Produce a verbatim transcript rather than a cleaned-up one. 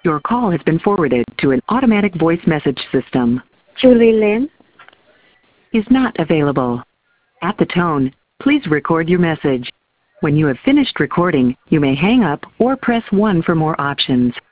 Your call has been forwarded to an automatic voice message system. Julie Lynn Is not available. At the tone, please record your message. When you have finished recording, you may hang up or press one for more options.